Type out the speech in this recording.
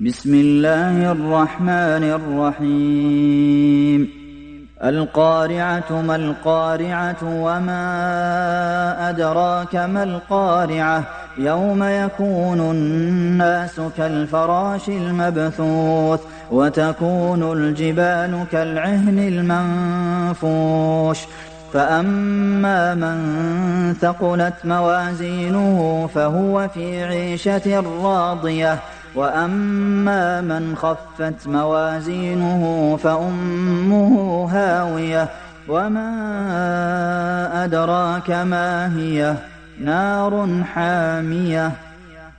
بسم الله الرحمن الرحيم القارعة ما القارعة وما أدراك ما القارعة يوم يكون الناس كالفراش المبثوث وتكون الجبال كالعهن المنفوش فأما من ثقلت موازينه فهو في عيشة راضية وأما من خفت موازينه فأمه هاوية وما أدراك ما هي نار حامية